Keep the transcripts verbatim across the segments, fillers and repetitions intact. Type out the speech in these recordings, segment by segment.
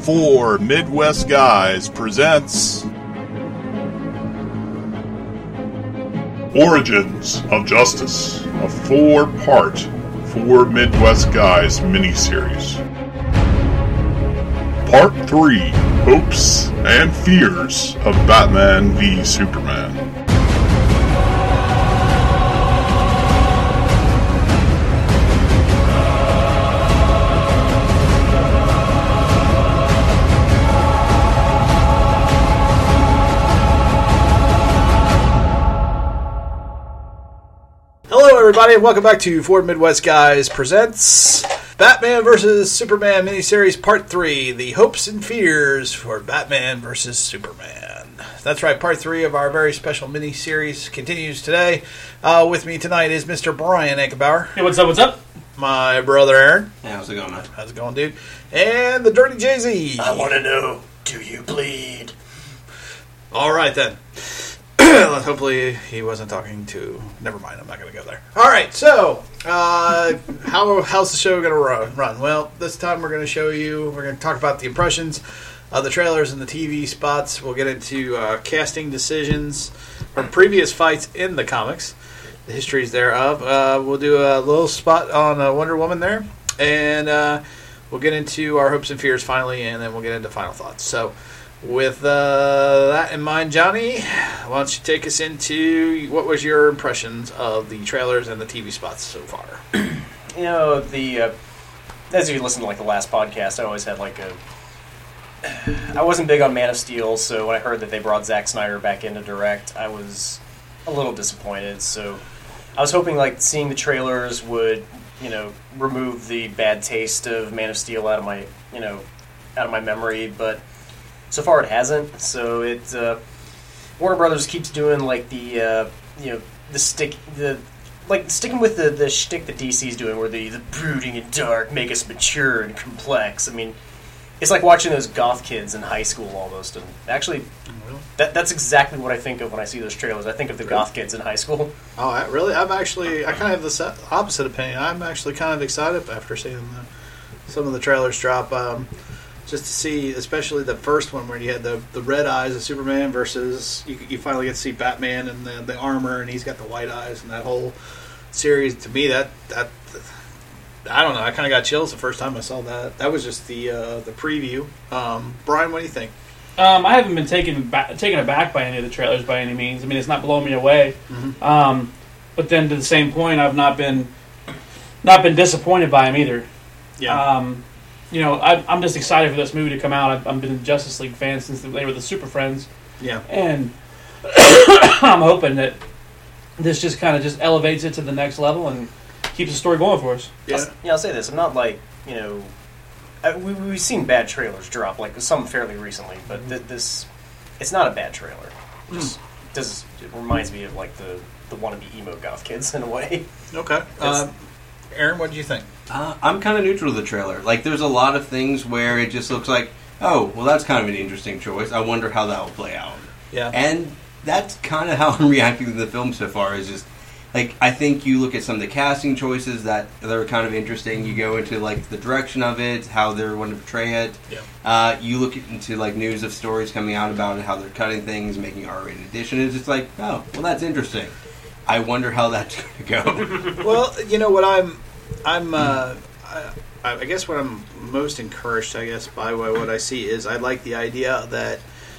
Four Midwest Guys presents Origins of Justice, a four-part Four Midwest Guys miniseries. Part three, Hopes and Fears of Batman v Superman. Everybody, and welcome back to Four Midwest Guys presents Batman versus Superman miniseries Part three, The Hopes and Fears for Batman versus Superman. That's right, Part three of our very special miniseries continues today. Uh, with me tonight is Mister Brian Ankenbauer. Hey, what's up, what's up? My brother Aaron. Hey, how's it going, man? How's it going, dude? And the Dirty Jay-Z. I want to know, do you bleed? All right, then. Hopefully he wasn't talking to... Never mind, I'm not going to go there. All right, so uh, how how's the show going to run, run? Well, this time we're going to show you... We're going to talk about the impressions of the trailers and the T V spots. We'll get into uh, casting decisions from previous fights in the comics, the histories thereof. Uh, we'll do a little spot on uh, Wonder Woman there, and uh, we'll get into our hopes and fears finally, and then we'll get into final thoughts. So... With uh, that in mind, Johnny, why don't you take us into what was your impressions of the trailers and the T V spots so far? You know, the uh, as you listen to like the last podcast, I always had like a. I wasn't big on Man of Steel, so when I heard that they brought Zack Snyder back in to direct, I was a little disappointed. So I was hoping like seeing the trailers would, you know, remove the bad taste of Man of Steel out of my, you know, out of my memory, but. So far, it hasn't. So it uh, Warner Brothers keeps doing like the uh, you know the stick the like sticking with the the shtick that D C's doing, where the the brooding and dark make us mature and complex. I mean, it's like watching those goth kids in high school almost. And actually, that that's exactly what I think of when I see those trailers. I think of the really? goth kids in high school. Oh, I, really? I'm actually I kind of have the opposite opinion. I'm actually kind of excited after seeing the, some of the trailers drop. Um, Just to see, especially the first one where you had the, the red eyes of Superman versus you, you finally get to see Batman and the, the armor, and he's got the white eyes, and that whole series. To me, that that I don't know. I kind of got chills the first time I saw that. That was just the uh, the preview. Um, Brian, what do you think? Um, I haven't been taken back, taken aback by any of the trailers by any means. I mean, it's not blowing me away. Mm-hmm. Um, but then to the same point, I've not been not been disappointed by them either. Yeah. Um, You know, I, I'm just excited for this movie to come out. I've, I've been a Justice League fan since they were the Super Friends. Yeah. And I'm hoping that this just kind of just elevates it to the next level and keeps the story going for us. Yeah, I'll, yeah, I'll say this. I'm not like, you know, I, we, we've seen bad trailers drop, like some fairly recently, but mm-hmm. th- this, it's not a bad trailer. It just mm. does, it reminds me of, like, the, the wannabe emo goth kids in a way. Okay. Uh, Aaron, what do you think? Uh, I'm kind of neutral to the trailer. Like, there's a lot of things where it just looks like, oh, well, that's kind of an interesting choice. I wonder how that will play out. Yeah. And that's kind of how I'm reacting to the film so far, is just, like, I think you look at some of the casting choices that, that are kind of interesting. You go into, like, the direction of it, how they're going to portray it. Yeah. Uh, you look into, like, news of stories coming out about how they're cutting things, making R-rated edition. It's just like, oh, well, that's interesting. I wonder how that's going to go. Well, you know what I'm... I'm, uh, I, I guess what I'm most encouraged, I guess, by what I see is I like the idea that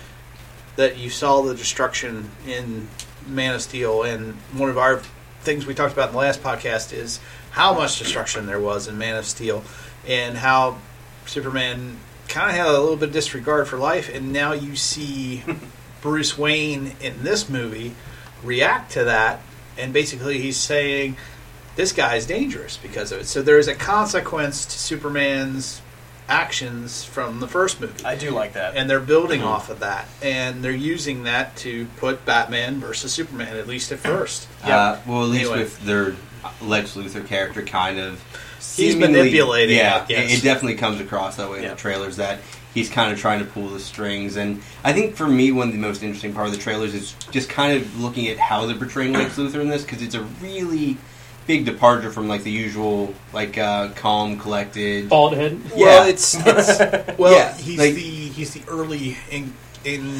that you saw the destruction in Man of Steel, and one of our things we talked about in the last podcast is how much destruction there was in Man of Steel, and how Superman kind of had a little bit of disregard for life, and now you see Bruce Wayne in this movie react to that, and basically he's saying... This guy's dangerous because of it. So there is a consequence to Superman's actions from the first movie. I do like that. And they're building mm-hmm. off of that. And they're using that to put Batman versus Superman, at least at first. Uh, yeah. Well, at least anyway. with their Lex Luthor character kind of... He's manipulating Yeah, it, yes. it, it definitely comes across that way yeah. in the trailers, that he's kind of trying to pull the strings. And I think for me, one of the most interesting part of the trailers is just kind of looking at how they're portraying Lex Luthor in this, because it's a really... big departure from like the usual like uh, calm, collected. Bald head. Well, Yeah. it's, it's well, Yeah, he's like- the he's the early in in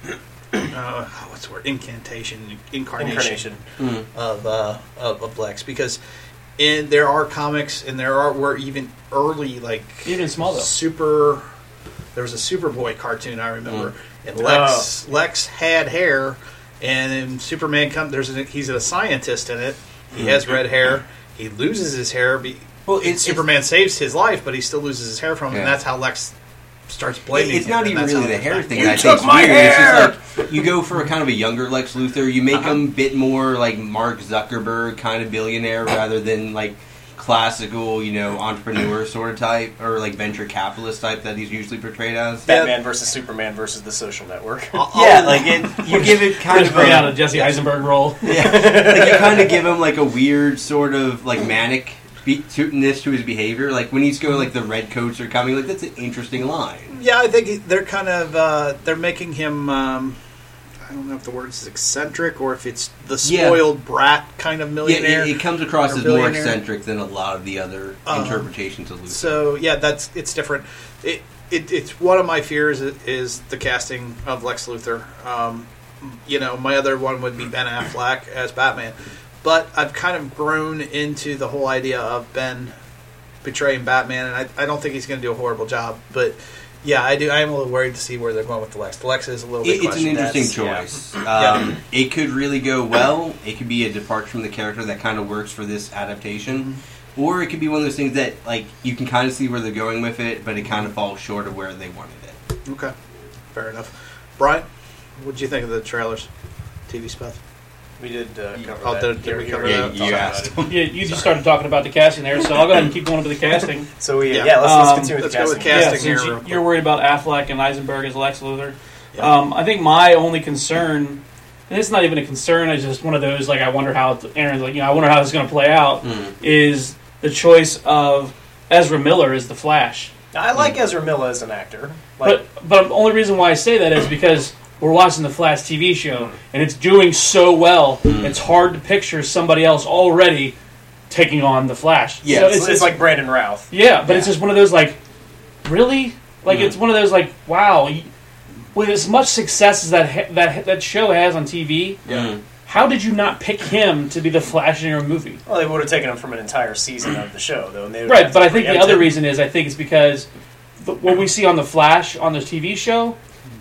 uh, what's the word incantation incarnation, Incarnation. Mm. of uh of, of Lex, because in there are comics and there are were even early like Even Smallville. super. There was a Superboy cartoon I remember, Mm. and Lex Lex had hair, and then Superman comes. There's a, he's a scientist in it. He Mm. has red hair. He loses his hair. Be, Well, and it's- Superman saves his life, but he still loses his hair from him, and Yeah. that's how Lex starts blaming It's him, not and even that's really how the it hair affects- thing You that I took think's my weird. hair! It's just like you go for a kind of a younger Lex Luthor. You make Uh-huh. him a bit more like Mark Zuckerberg kind of billionaire rather than like classical, you know, entrepreneur sort of type or like venture capitalist type that he's usually portrayed as. Batman versus Superman versus the Social Network. I'll- Yeah, I'll- like it, you give it kind Just of bring out a a, Jesse Eisenberg role. yeah, like you kind of give him like a weird sort of like manic beatness to his behavior. Like when he's going like the red coats are coming, like that's an interesting line. yeah, I think they're kind of uh, they're making him. Um, I don't know if the word is eccentric or if it's the Yeah. spoiled brat kind of Yeah, millionaire. it, it comes across or as more billionaire. eccentric than a lot of the other Uh, interpretations of Luthor. So yeah, that's it's different. It, it it's one of my fears is, is the casting of Lex Luthor. Um, you know, my other one would be Ben Affleck as Batman, but I've kind of grown into the whole idea of Ben portraying Batman, and I, I don't think he's going to do a horrible job. But yeah, I do. I am a little worried to see where they're going with the Lex. The Lex is a little bit. It, it's an questionable. interesting That's- choice. Yeah. Um, It could really go well. It could be a departure from the character that kind of works for this adaptation, Mm-hmm. or it could be one of those things that like you can kind of see where they're going with it, but it kind of falls short of where they wanted it. Okay, fair enough. Brian, what did you think of the trailers, T V stuff? We did uh, cover Oh, that. did- did we You- cover you- that? you You talked asked. about it. Yeah, you just started talking about the casting there, so I'll go ahead and keep going to the casting. So we, Yeah. yeah, let's, let's Um, continue with let's the go with casting. casting. Yeah, here since real you, quick. you're worried about Affleck and Eisenberg as Lex Luthor. Yeah. Um, I think my only concern, and it's not even a concern, it's just one of those, like, I wonder how, Aaron's like, you know, I wonder how this is going to play out, Mm. is the choice of Ezra Miller as the Flash. I like Ezra Miller as an actor. Like, But but the only reason why I say that is because we're watching the Flash T V show, and it's doing so well, it's hard to picture somebody else already taking on the Flash. Yeah, So it's, it's like Brandon Routh. yeah, but it's Yeah. just one of those, like, really? Like, Mhm. it's one of those, like, wow, y- with as much success as that ha- that that show has on T V, Mm. how did you not pick him to be the Flash in your movie? Well, they would have taken him from an entire season of the show, though. And they would Right, have but to I think the preempt other him. reason is I think it's because the, what we see on the Flash on the T V show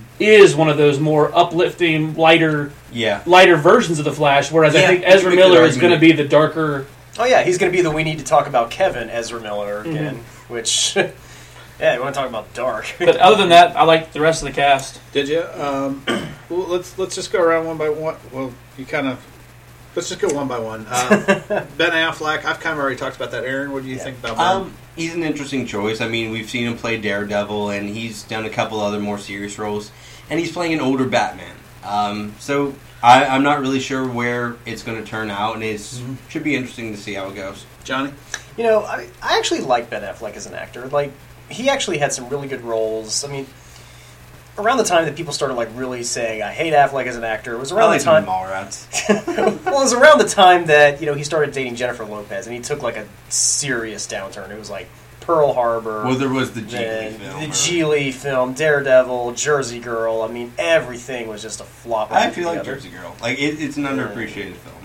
is one of those more uplifting, lighter, Yeah. lighter versions of the Flash. Whereas I Yeah, think you can Ezra make that Miller is going to argument. be the darker. Oh yeah, he's going to be the we need to talk about Kevin Ezra Miller again, which yeah, you want to talk about dark. But other than that, I like the rest of the cast. Did you? Um, well, let's let's just go around one by one. Well, you kind of let's just go one by one. Uh, Ben Affleck. I've kind of already talked about that. Aaron, what do you Yeah. think about Ben? Um, he's an interesting choice. I mean, we've seen him play Daredevil, and he's done a couple other more serious roles, and he's playing an older Batman. Um, so I, I'm not really sure where it's going to turn out, and it Mhm. should be interesting to see how it goes. Johnny. You know, I, I actually like Ben Affleck as an actor. Like, he actually had some really good roles. I mean, around the time that people started like really saying I hate Affleck as an actor, it was I around like the time. Mallrats. Well, it was around the time that you know he started dating Jennifer Lopez, and he took like a serious downturn. It was like Pearl Harbor. Well, there was the Geely then film. the or- Geely film, Daredevil, Jersey Girl. I mean, everything was just a flop. I feel like together. Jersey Girl. Like it, it's an underappreciated film.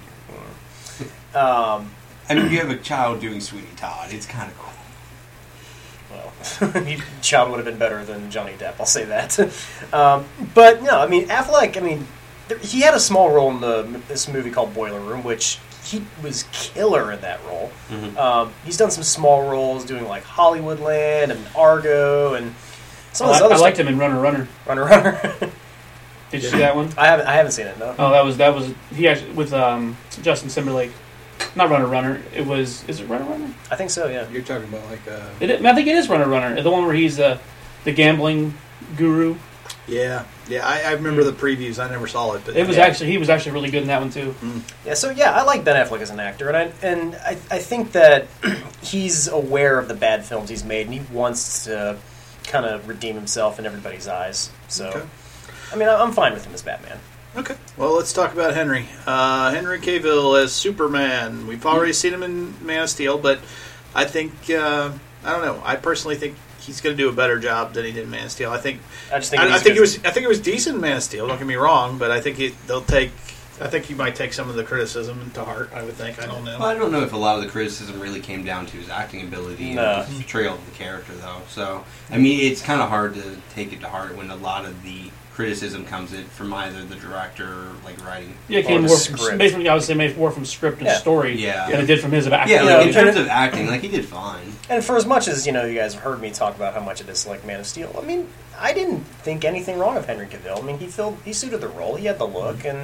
Um, I mean, you have a child doing Sweeney Todd. It's kind of cool. well, he, Child would have been better than Johnny Depp. I'll say that. um, but no, I mean Affleck. I mean, there, he had a small role in the this movie called Boiler Room, which he was killer in that role. Mhm. Um, he's done some small roles, doing like Hollywoodland and Argo and some I, of those other I liked stuff. him in Runner Runner. Runner Runner. Did you see that one? I haven't. I haven't seen it. No. Oh, that was that was he actually with um, Justin Timberlake. Not Runner Runner. It was. Is it Runner Runner? I think so. Yeah. You're talking about like uh, It, I think it is Runner Runner. The one where he's uh, the gambling guru. yeah, yeah. I, I remember the previews. I never saw it, but It was Yeah. actually he was actually really good in that one too. Yeah, so yeah, I like Ben Affleck as an actor, and I and I, I think that he's aware of the bad films he's made, and he wants to kind of redeem himself in everybody's eyes. So, Okay. I mean, I'm fine with him as Batman. Okay. Well, let's talk about Henry. Uh, Henry Cavill as Superman. We've already seen him in Man of Steel, but I think uh, I don't know. I personally think he's going to do a better job than he did in Man of Steel. I think. I just think. I, he's I think good. it was. I think it was decent in Man of Steel. Don't get me wrong, but I think he, they'll take. I think he might take some of the criticism to heart. I would think. I don't know. Well, I don't know if a lot of the criticism really came down to his acting ability No. and the portrayal of the character, though. So, I mean, it's kind of hard to take it to heart when a lot of the criticism comes in from either the director, like writing. Yeah, it Or came the more from, script. basically, I would say maybe more from script and Yeah. story Yeah. than it did from his acting. Yeah, You like, know, in and terms it- of acting, like, he did fine. And for as much as you know, you guys have heard me talk about how much it is like Man of Steel. I mean, I didn't think anything wrong of Henry Cavill. I mean, he filled, he suited the role. He had the look, and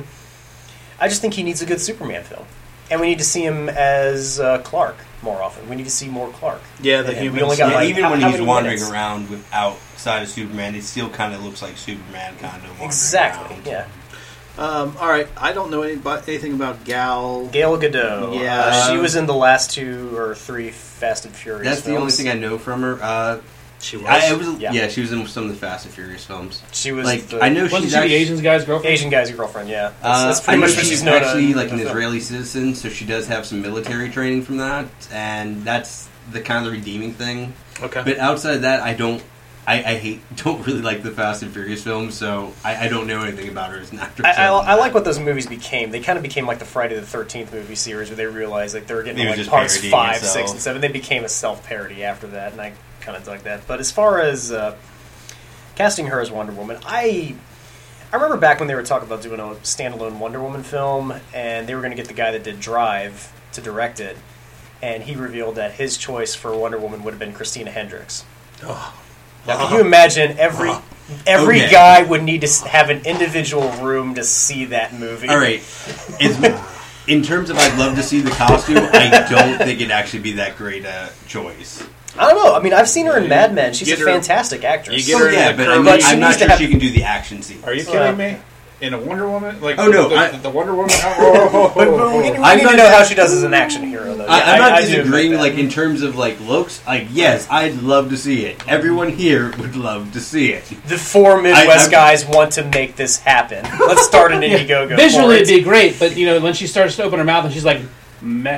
I just think he needs a good Superman film. And we need to see him as uh, Clark more often. We need to see more Clark. Yeah, the And human we only got side. Yeah, like, even how- when how he's many wandering minutes? around with outside of Superman, it still kind of looks like Superman kind of wandering Exactly. around. Yeah. Um, all right. I don't know any, anything about Gal. Gal Gadot. Yeah. Uh, she was in the last two or three Fast and Furious. That's the only films. thing I know from her. Uh, She was. I, it was Yeah. yeah. she was in some of the Fast and Furious films. She was Like, the I know Wasn't she's she actually, the Asian guy's girlfriend? Asian guy's girlfriend. Yeah, that's, Uh, that's I pretty know much what she's she's known actually in like the an film. Israeli citizen, so she does have some military training from that, and that's the kind of the redeeming thing. okay. But outside of that, I don't, I, I hate, don't really like the Fast and Furious films, so I, I don't know anything about her as an actress. I, I, other than I like that. what those movies became. They kind of became like the Friday the thirteenth movie series, where they realized like they were getting They to, were like just parts parodying five, itself. six, and seven. They became a self parody after that, and I kind of dug that. But as far as uh, casting her as Wonder Woman, I I remember back when they were talking about doing a standalone Wonder Woman film, and they were going to get the guy that did Drive to direct it, and he revealed that his choice for Wonder Woman would have been Christina Hendricks. Oh. Now, can you imagine every every Okay. guy would need to s- have an individual room to see that movie? All right, it's, in terms of I'd love to see the costume, I don't think it'd actually be that great a choice. I don't know. I mean, I've seen her in Mad Men. She's Get a her- fantastic actress. you get her Oh, yeah, in the but I curly- mean, But she I'm not needs to sure have- she can do the action scene. Are you Uh, kidding me? In a Wonder Woman? Like Oh, no, the, I- the, the Wonder Woman. Oh, oh, oh, But, oh, but oh, we, oh. we I'm need not- to know how she does as an action hero, though. I, Yeah, I'm not I do admit disagreeing, that. like in terms of like looks. Like, yes, I'd love to see it. Everyone here would love to see it. the four Midwest I- I'm- guys want to make this happen. Let's start an Indiegogo. Visually, for it'd it. be great, but you know, when she starts to open her mouth and she's like, meh.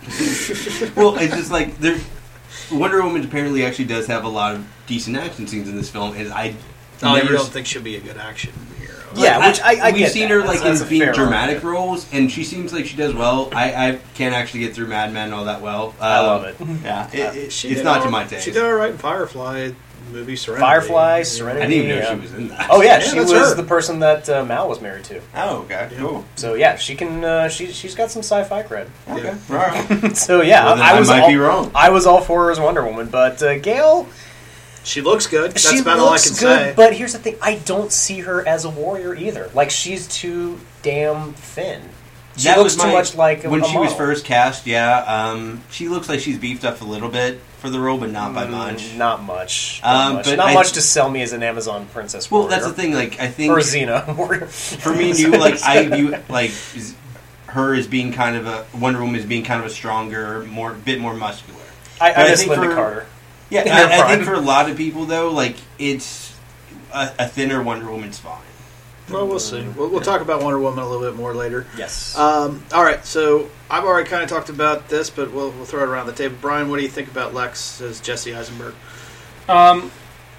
Well, it's just like there. Wonder Woman apparently actually does have a lot of decent action scenes in this film, and I Oh, you never. don't think she'll be a good action hero? Yeah, which I, I we've get seen that. her That's- like that's in a being fair dramatic argument. roles, and she seems like she does well. I, I can't actually get through Mad Men all that well. I Um, love it. Yeah, it, it, She it's did not all- to my taste. She did all right in Firefly movie Serenity. Firefly, Yeah. Serenity. I didn't even know yeah. she was in that. Oh yeah, Yeah, she that's was her. the person that uh, Mal was married to. Oh, okay, cool. So yeah, she can. Uh, she she's got some sci-fi cred. Okay, Yeah. all right. So yeah, Well, then I, I was might all, be wrong. I was all for her as Wonder Woman, but uh, Gail, She looks good. That's she about looks all I can good. say. But here's the thing: I don't see her as a warrior either. Like she's too damn thin. She That looks was too my- much like a, when a she was model. first cast. Yeah, um, she looks like she's beefed up a little bit for the role, but not by Mm, much. Not much. Not Um, much. but Not I- much to sell me as an Amazon princess. Well, warrior. that's the thing. Like, I think Or Xena warrior. for me and you, like, I view like z- her as being kind of a Wonder Woman as being kind of a stronger, more bit more muscular. I, But I I miss think Linda for- Carter. Yeah, In I, her I think prime. for a lot of people though, like it's a, a thinner Wonder Woman's fine. Well, we'll see. We'll, we'll talk about Wonder Woman a little bit more later. Yes. Um, all right, so I've already kind of talked about this, but we'll, we'll throw it around the table. Brian, what do you think about Lex as Jesse Eisenberg? Um,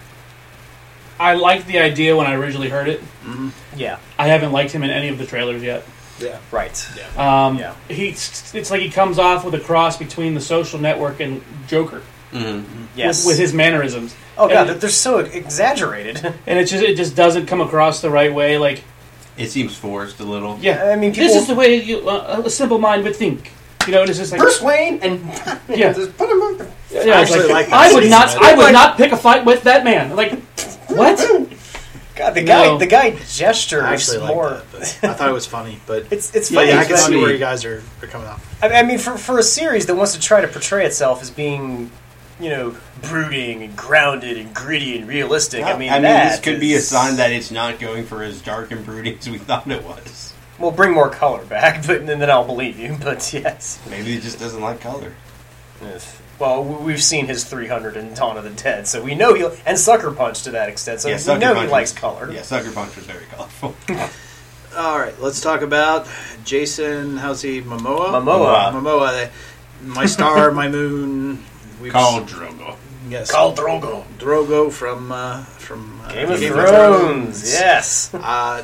I liked the idea when I originally heard it. yeah. I haven't liked him in any of the trailers yet. Yeah. Right. Um, Yeah. he, it's like he comes off with a cross between The Social Network and Joker Mm-hmm. Yes. with, with his mannerisms. oh god, and, they're so exaggerated. and it just it just doesn't come across the right way. Like, It seems forced a little. yeah, I mean, this people- is the way you, uh, a simple mind would think. You know, and it's just like Bruce Wayne and Yeah. just put him on the. yeah, I it's actually like, like that I would scene, not, man. I would not pick a fight with that man. Like, what? God, the guy, No. the guy gestures I actually like more. that. But I thought it was funny, but It's it's yeah, funny. yeah, I can because- see where you guys are, are coming off. I, I mean, for for a series that wants to try to portray itself as being, you know, brooding and grounded and gritty and realistic. I mean, I mean, that this could be a is- sign that it's not going for as dark and brooding as we thought it was. We'll bring more color back, but and then I'll believe you. But yes, Maybe it just doesn't like color. Yes. Well, we- we've seen his three hundred in Dawn of the Dead, so we know he and Sucker Punch to that extent. So yeah, we Sucker know Punch he likes was- color. Yeah, Sucker Punch was very colorful. All right, let's talk about Jason. How's he? Momoa. Momoa. Momoa. My star, my moon. We've Khal Drogo. Yes. Khal Drogo. Drogo from uh, from uh, Game of Thrones. Yes. Uh,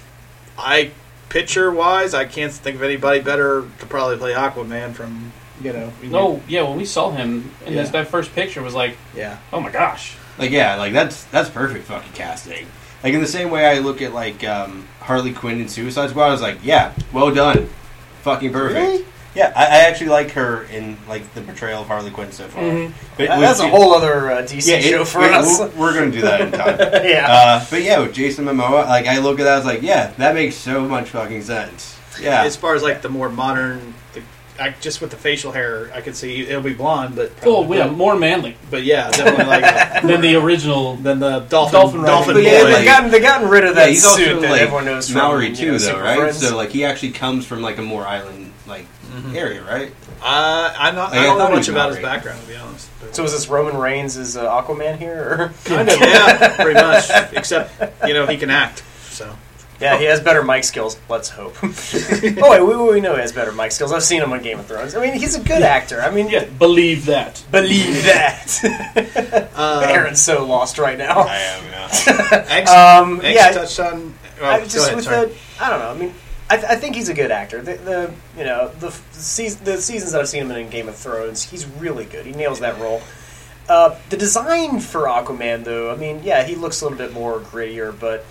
I picture wise, I can't think of anybody better to probably play Aquaman from you know. No, yeah, when we saw him in Yeah. this, that first picture was like, Yeah. oh my gosh. Like, yeah, like that's that's perfect fucking casting. Like in the same way I look at like um, Harley Quinn in Suicide Squad, I was like, yeah, well done, fucking perfect. Really? Yeah, I, I actually like her in like the portrayal of Harley Quinn so far. Mhm. But That- with that's a Ja- whole other uh, D C yeah, it- show for it- us. We're, we're gonna do that in time. yeah. Uh, but yeah, with Jason Momoa, like I look at that, I was like, yeah, that makes so much fucking sense. Yeah, As far as like the more modern, the, I, just with the facial hair, I could see it'll be blonde, but Oh, probably- yeah, more manly But yeah, definitely like than the original. than the dolphin Dolphin dolphin, riding. But yeah, boy. they've gotten, they've gotten rid of yeah, that he's suit also that like everyone knows from Maori you too, know, though, Super right? Friends. So like he actually comes from like a more island like area, right? Uh, I'm not. Like, I I don't know thought he much was about his Maori. background, to be honest. But So is this Roman Reigns as uh, Aquaman here? Or? kind of, yeah, pretty much. Except you know he can act. So Yeah, he has better mic skills. Let's hope. oh wait, we, we know he has better mic skills. I've seen him on Game of Thrones. I mean, he's a good actor. I mean, Yeah, believe that. believe that. uh, Aaron's so lost right now. I am, yeah. X, Um, X yeah, touched on. Well, I go just ahead, with sorry. the, I don't know. I mean, I, th- I think he's a good actor. The, the you know the f- seas- the seasons that I've seen him in, in Game of Thrones, he's really good. He nails that role. Uh, the design for Aquaman, though, I mean, yeah, he looks a little bit more grittier, but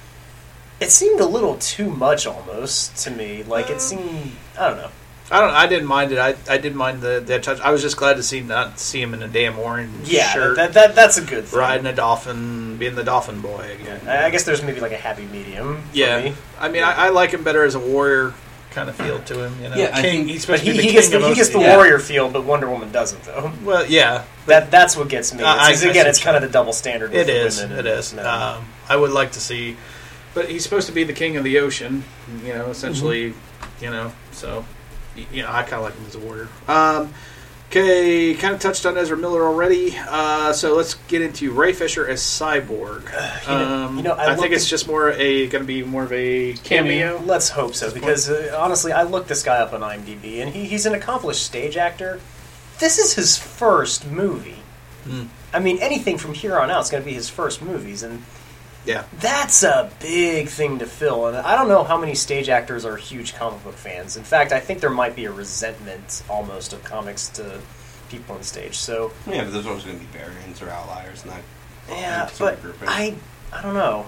it seemed a little too much almost to me. Like it seemed, I don't know. I don't. I didn't mind it. I I didn't mind the that touch. I was just glad to see not see him in a damn orange Yeah, shirt, that, that that's a good thing. riding a dolphin, being the dolphin boy again. I, I guess there's maybe like a happy medium. For Yeah, me. I mean, I, I like him better as a warrior kind of feel to him. You know, Yeah, I king. think- He's But supposed he, to be the he gets king the, of he gets the most- yeah. warrior feel, but Wonder Woman doesn't though. Well, yeah, That that's what gets me. Uh, I It's, guess again, it's it's- kind of the double standard. With it the is. women It and is. men. Um, I would like to see, but he's supposed to be the king of the ocean. You know, essentially. You know, so y- you know, I kind of like him as a warrior. Um, okay, kind of touched on Ezra Miller already. Uh, so let's get into Ray Fisher as Cyborg. you know- um, you know, I I, think looked it's at- just more a going to be more of a cameo. Let's hope so, because uh, honestly, I looked this guy up on IMDb, and he, he's an accomplished stage actor. This is his first movie. Hmm. I mean, anything from here on out is going to be his first movies, and Yeah. that's a big thing to fill. And I don't know how many stage actors are huge comic book fans. In fact, I think there might be a resentment almost of comics to people on stage. So Yeah, but there's always going to be variants or outliers, not yeah, sort but of grouping. I I don't know.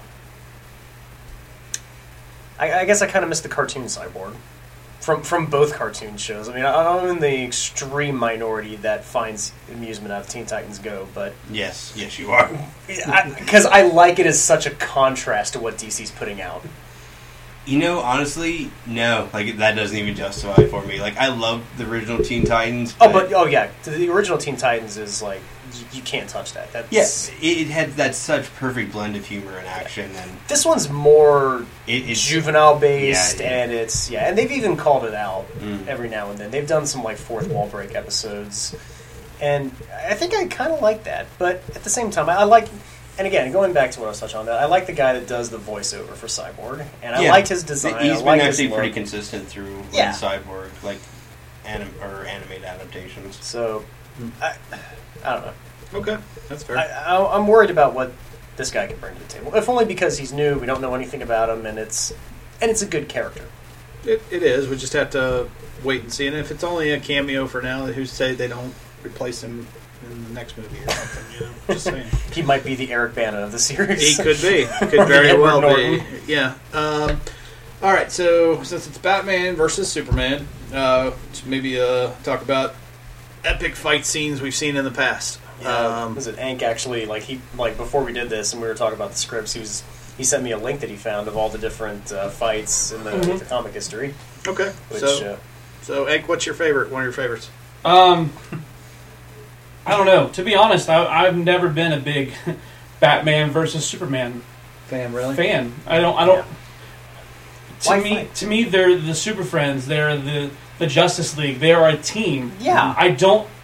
I, I guess I kind of missed the cartoon Cyborg from from both cartoon shows. I mean, I- I'm in the extreme minority that finds amusement out of Teen Titans Go, but Yes, yes, you are. because I, I like it as such a contrast to what D C's putting out. You know, honestly, no. Like that doesn't even justify it for me. Like I love the original Teen Titans. Oh, but oh yeah, the original Teen Titans is like you, you can't touch that. That's yes, it, it had that such perfect blend of humor and action, and This one's more it, it's juvenile based, Yeah, yeah. and it's yeah, and they've even called it out Mm. every now and then. They've done some like fourth wall break episodes, and I think I kind of like that. But at the same time, I, I like, and again, going back to what I was touching on, that I like the guy that does the voiceover for Cyborg, and I Yeah. liked his design. He's I been liked his actually look. pretty consistent through like, Yeah. Cyborg, like anim- or animated adaptations. So I, I don't know. Okay, that's fair. I, I, I'm worried about what this guy can bring to the table, if only because he's new. We don't know anything about him, and it's and it's a good character. It, it is. We just have to wait and see. And if it's only a cameo for now, who's to say they don't replace him in the next movie or something? You know, just saying. He might be the Eric Bana of the series. He could be. Could Or the very Edward well Norton. be. Yeah. Um, all right. So since it's Batman versus Superman, uh, let's maybe uh, talk about epic fight scenes we've seen in the past. Yeah, Um, was it Ank actually like he like before we did this and we were talking about the scripts, he was he sent me a link that he found of all the different uh, fights in the, Mhm. the comic history, okay. which so, uh, so Egg, what's your favorite? One of your favorites? Um, I don't know. To be honest, I, I've never been a big Batman versus Superman Fan, really? fan. I don't. I don't. Yeah. To Why me, fight? to me, they're the Super Friends. They're the the Justice League. They are a team. Yeah. I don't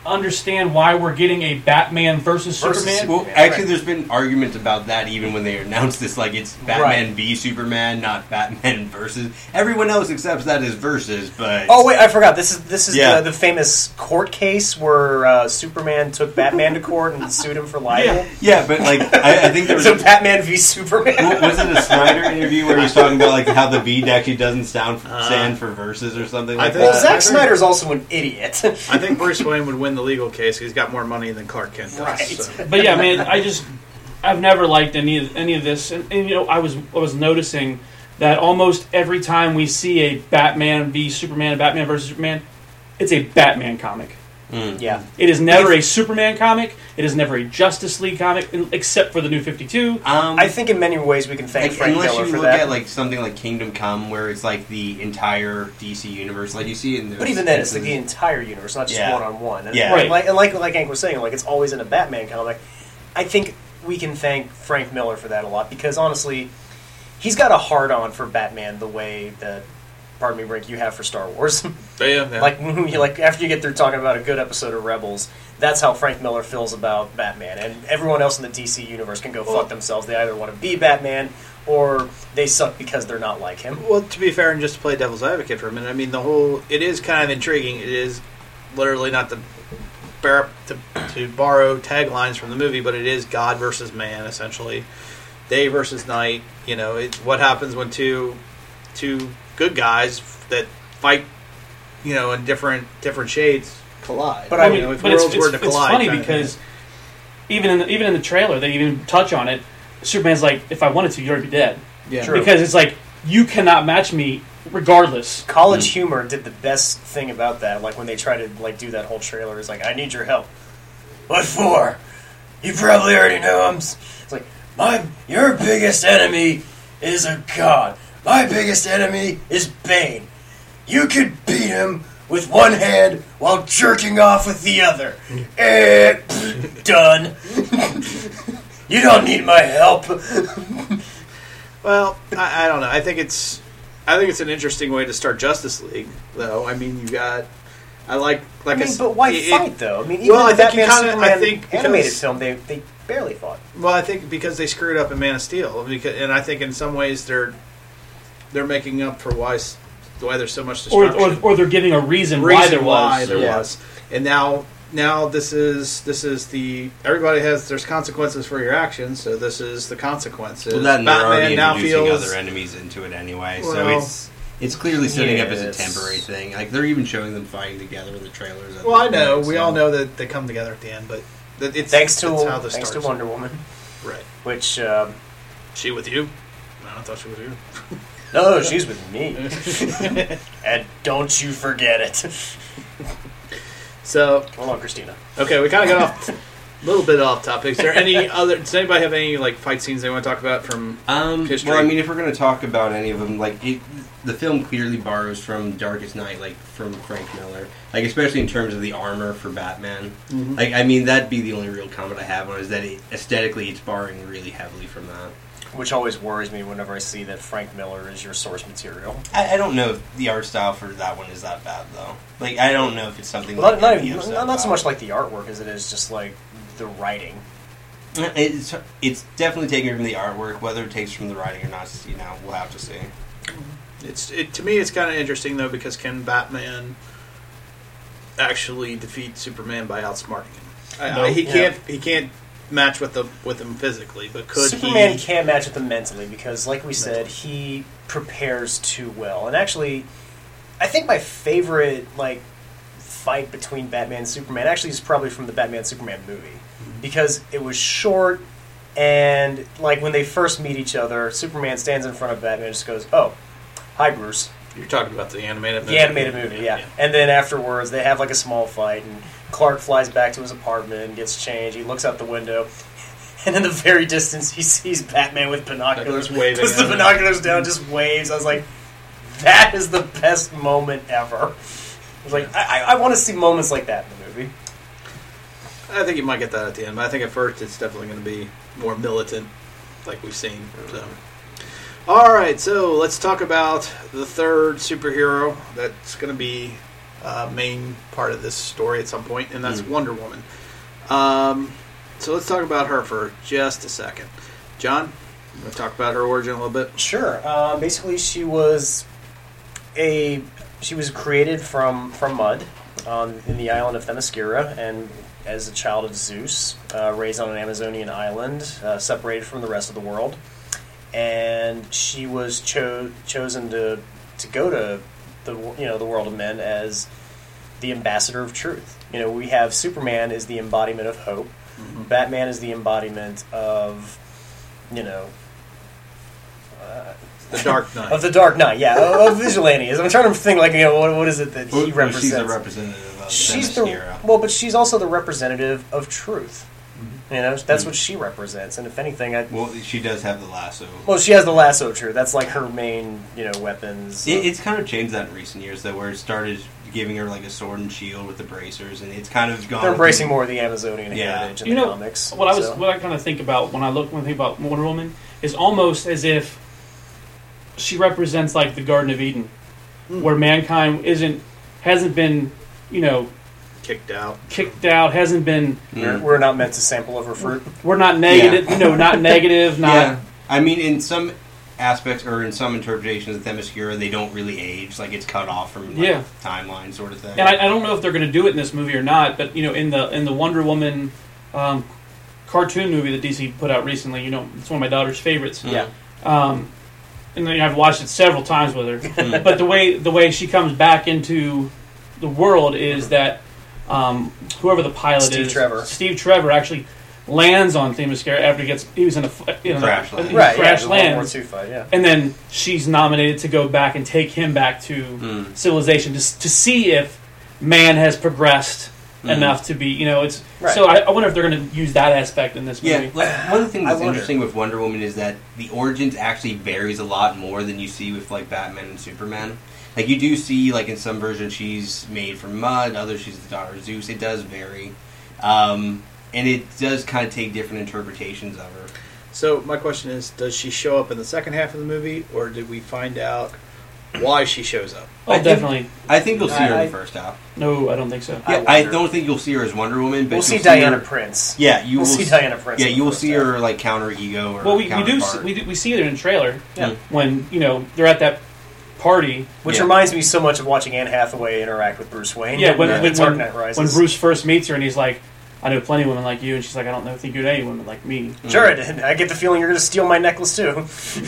understand why we're getting a Batman versus, Versus Superman. Well, Yeah, actually, right. there's been arguments about that even when they announced this. Like, it's Batman Right. v Superman, not Batman versus. Everyone else accepts that as versus, but Oh wait, I forgot. This is this is Yeah. the, the famous court case where uh, Superman took Batman to court and sued him for libel. yeah, but like I, I think there was. So a, Batman v Superman. What- was it a Snyder interview where he was talking about like how the V actually doesn't sound Uh, stand for verses or something I like think- Well, that? Zack I think- Snyder's also an idiot. I think Bruce Wayne would win the legal case. He's got more money than Clark Kent does. Right. so. But yeah, man, I just I've never liked any of any of this, and, and you know, I was I was noticing that almost every time we see a Batman v Superman, a Batman versus Superman, it's a Batman comic. Mm. Yeah. It is never a Superman comic. It is never a Justice League comic, except for the New fifty-two. Um, I think in many ways we can thank like, Frank unless Miller you for look that. at like something like Kingdom Come, where it's like the entire D C universe, like you see it in the. But even then, it's like the entire universe, not just Yeah. one on one. And Yeah. like, Right. like, and like like Hank was saying, like it's always in a Batman comic. I think we can thank Frank Miller for that a lot because honestly, he's got a hard on for Batman the way that, pardon me, Rick, you have for Star Wars. Yeah, yeah. like when you, like after you get through talking about a good episode of Rebels, that's how Frank Miller feels about Batman, and everyone else in the D C universe can go Well- fuck themselves. They either want to be Batman or they suck because they're not like him. Well, to be fair, and just to play devil's advocate for a minute, I mean, the whole it is kind of intriguing. It is literally not to, bar- to to borrow taglines from the movie, but it is God versus man, essentially, day versus night. You know, it, what happens when two two good guys that fight, you know, in different different shades collide. But You I mean, know, if but it's, worlds it's, were to it's collide, funny kind of thing. because even in the, even in the trailer, they even touch on it. Superman's like, if I wanted to, you'd already be dead. yeah. True. Because it's like you cannot match me regardless. College Humor did the best thing about that. Like when they try to like do that whole trailer, is like, I need your help. What for? You probably already know him. It's like my your biggest enemy is a god. My biggest enemy is Bane. You could beat him with one hand while jerking off with the other. Eh, pfft, done. You don't need my help. Well, I, I don't know. I think it's, I think it's an interesting way to start Justice League, though. I mean, you got, I like, like I mean, s- but why it- fight though? I mean, even Well, in the I think you Batman kinda- Superman I think because- animated film, they they barely fought. Well, I think because they screwed up in Man of Steel, because, and I think in some ways they're, they're making up for why, s- why there's so much Or, destruction. or, or they're giving a reason, reason why there why was. there Yeah. was, and now. Now this is this is the everybody has there's consequences for your actions, so this is the consequences. Well, that and they're already Batman now introducing feels other enemies into it anyway, so Well, it's it's clearly setting up as a yes. temporary thing. Like they're even showing them fighting together in the trailers. well. I know So- we all know that they come together at the end, but that it's Thanks to that's how this thanks to starts. Wonder Woman, Right? which um, She with you? No, I thought she was you. no, no, she's with me, and don't you forget it. So Hold on, Christina. okay, we kind of got off a little bit off topic. Is there any other? Does anybody have any like fight scenes they want to talk about from? Um, History. well, I mean, if we're going to talk about any of them, like it, the film clearly borrows from Darkest Night, like from Frank Miller, like especially in terms of the armor for Batman. Mm-hmm. Like, I mean, that'd be the only real comment I have on it, is that it, aesthetically it's borrowing really heavily from that. Which always worries me whenever I see that Frank Miller is your source material. I, I don't know if the art style for that one is that bad though. Like, I don't know if it's something. Well, like not, not, I'd be even, upset not, not so about. much like the artwork as it is just like the writing. It's it's definitely taken from the artwork. Whether it takes from the writing or not, you know, we'll have to see. It's it, to me, it's kind of interesting though because can Batman actually defeat Superman by outsmarting him? I, No. I, he Yeah. can't. He can't match with the with him physically, but could Superman he? can't match with him mentally because, like we said, he prepares too well. And actually, I think my favorite like fight between Batman and Superman actually is probably from the Batman Superman movie because it was short and like when they first meet each other, Superman stands in front of Batman and just goes, "Oh, hi, Bruce." You're talking about the animated movie. The animated movie, yeah. And then afterwards, they have like a small fight, and Clark flies back to his apartment and gets changed. He looks out the window, and in the very distance, he sees Batman with binoculars. Like, waving puts the at him. binoculars down, just waves. I was like, that is the best moment ever. I was like, I, I, I want to see moments like that in the movie. I think you might get that at the end, but I think at first it's definitely going to be more militant, like we've seen. So, all right, so let's talk about the third superhero that's going to be uh, main part of this story at some point, and that's Mm. Wonder Woman. Um, so let's talk about her for just a second. John, you want to talk about her origin a little bit? Sure. Uh, basically, she was a she was created from from mud on in the island of Themyscira, and as a child of Zeus, uh, raised on an Amazonian island, uh, separated from the rest of the world, and she was cho- chosen to to go to the you know the world of men as the ambassador of truth. You know, we have Superman is the embodiment of hope. Mm-hmm. Batman is the embodiment of you know. Uh, The Dark Knight. Of the Dark Knight, yeah, of, of vigilantes. I'm trying to think, like, you know, what, what is it that he Well, represents? she's the representative of She's Themyscira. the well, but she's also the representative of truth. Mm-hmm. You know, that's Mhm. what she represents. And if anything, I Well, she does have the lasso. well, she has the lasso of truth. That's like her main, you know, weapons. It, it's kind of changed that in recent years, though, where it started giving her like a sword and shield with the bracers, and it's kind of gone. They're embracing more of the Amazonian Yeah. heritage in You the know, comics. What I was, so. what I kind of think about when I look when I think about Wonder Woman is almost as if she represents like the Garden of Eden, Mm. where mankind isn't hasn't been, you know, Kicked out. kicked out, hasn't been. We're, Mm. we're not meant to sample of her fruit. We're not negative, Yeah. no, not negative, not. Yeah, I mean, in some aspects or in some interpretations of Themyscira, they don't really age. Like it's cut off from like, Yeah. timeline sort of thing. And I, I don't know if they're going to do it in this movie or not, but you know, in the in the Wonder Woman um, cartoon movie that D C put out recently, you know, it's one of my daughter's favorites. Mm. Yeah. Um, and then I've watched it several times with her. Mm. But the way the way she comes back into the world is that um, whoever the pilot Steve is, Trevor. Steve Trevor, actually lands on Themyscira after he gets he was in a you know, Crash he land. Right, yeah, crash the World War lands, Two fight, yeah. and then she's nominated to go back and take him back to Mm. civilization to s- to see if man has progressed Mm. enough to be you know it's Right. so I, I wonder if they're going to use that aspect in this movie. Yeah, like, one of the things I that's wonder. interesting with Wonder Woman is that the origins actually varies a lot more than you see with like Batman and Superman. Like you do see, like in some versions, she's made from mud, others she's the daughter of Zeus. It does vary, um, and it does kind of take different interpretations of her. So my question is, does she show up in the second half of the movie, or did we find out why she shows up? Oh, I think- definitely. I think you'll see her I- in the first half. No, I don't think so. I Yeah, I, wonder. don't think you'll see her as Wonder Woman, but We'll you'll see see Diana her- Prince. Yeah, you We'll will see s- Diana Prince. Yeah, in the you will first see half. her like counter ego or Well, we, we do counterpart. we, do- we see it in the trailer Yeah. when you know they're at that party. Which Yeah. reminds me so much of watching Anne Hathaway interact with Bruce Wayne. Yeah, when in when, Dark when, Knight Rises. when Bruce first meets her and he's like, "I know plenty of women like you," and she's like, "I don't know think you know any women like me." Sure, I did. I get the feeling you're going to steal my necklace too.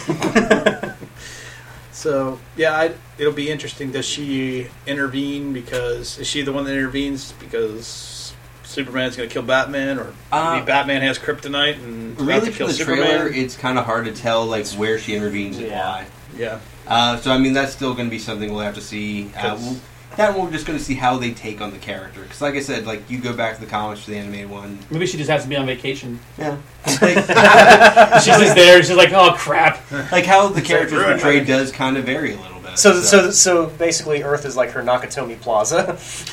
So yeah, I, it'll be interesting. Does she intervene because is she the one that intervenes because Superman's going to kill Batman, or Uh, maybe Batman has kryptonite and is about Really, to from kill the Superman? trailer, it's kind of hard to tell like where she intervenes and Yeah. why. Yeah, Uh, so I mean, that's still going to be something we'll have to see. Uh, 'Cause- we'll, that we're just going to see how they take on the character. Because, like I said, like you go back to the comics for the animated one. Maybe she just has to be on vacation. Yeah. She's just there. She's like, "Oh crap!" Like how the character ruined my portrayed does kind of vary a little bit. So, so, so basically, Earth is like her Nakatomi Plaza.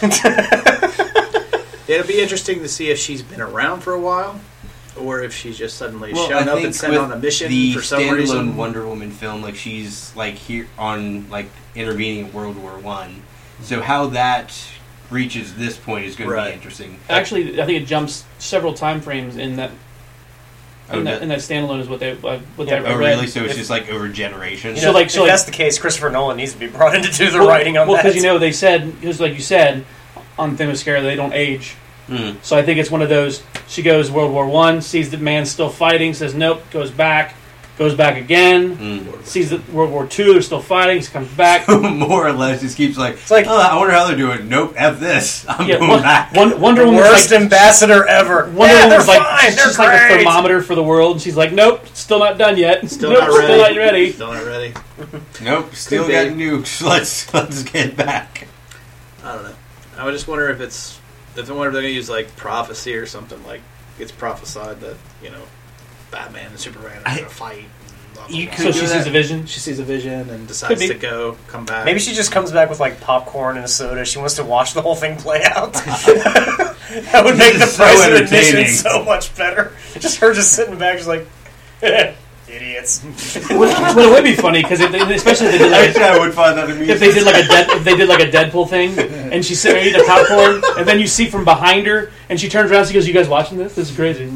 it'll be interesting to see if she's been around for a while, or if she's just suddenly Well, shown I up think and sent with on a mission the for some standalone reason. Wonder Woman film, like she's like here on like intervening in World War One. So how that reaches this point is going to Right. be interesting. Actually, I think it jumps several time frames in that Oh, in that, that- in that standalone is what they uh, what Yeah, they oh, read. really? So it's If- just like over generations. You So, know, like- so, if like- that's the case, Christopher Nolan needs to be brought in to do the well, writing on well, that. because you know they said because like you said on Themyscira they don't age. Hmm. So I think it's one of those. She goes World War One, sees the man still fighting, says nope, goes back, goes back again, Hmm. sees that World War Two, they're still fighting, she comes back. More or less, just keeps like, It's like- oh, I wonder how they're doing. Nope, F this. I'm Yeah, going one, back. one, Wonder the Woman's worst like, ambassador ever. Wonder yeah, they're Woman's like fine. They're she's like a great. thermometer for the world, and she's like, nope, still not done yet. Still nope, not ready. Still not ready. Still not ready. Nope, still Could got be. nukes. Let's let's get back. I don't know. I would just wonder if it's if I wonder if they're going to use like prophecy or something, like it's prophesied that you know Batman and Superman are I- going to fight. And blah, blah, You blah. could So do she that. sees a vision. She sees a vision and decides be. to go, come back. Maybe she just comes back with like popcorn and a soda. She wants to watch the whole thing play out. That would make This the is so price of admission entertaining. so much better. Just her just sitting back, just like, Idiots. But it would be funny because especially if they did like Actually, I would find that amusing. if they did like a dead, if they did like a Deadpool thing, and she's sitting there eating a popcorn, and then you see from behind her, and she turns around, and she goes, "You guys watching this? This is crazy."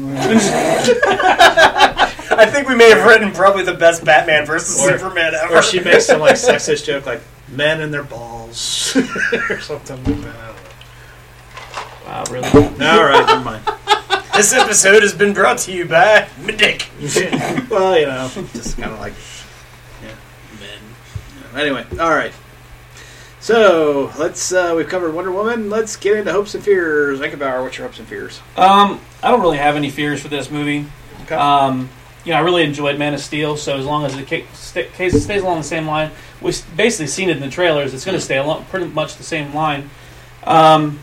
I think we may have written probably the best Batman versus Or- Superman ever. Or she makes some like sexist joke like men and their balls or something like that. Wow, really? All right, never mind. This episode has been brought to you by Dick. Well, you know, just kind of like yeah, men. You know, Anyway, all right. So let's uh, we've covered Wonder Woman. Let's get into hopes and fears. Eckenbauer, what's your hopes and fears? Um, I don't really have any fears for this movie. Okay. Um, you know, I really enjoyed Man of Steel, so as long as the ca- sta- case stays along the same line, we've basically seen it in the trailers. It's going to stay along pretty much the same line. Um,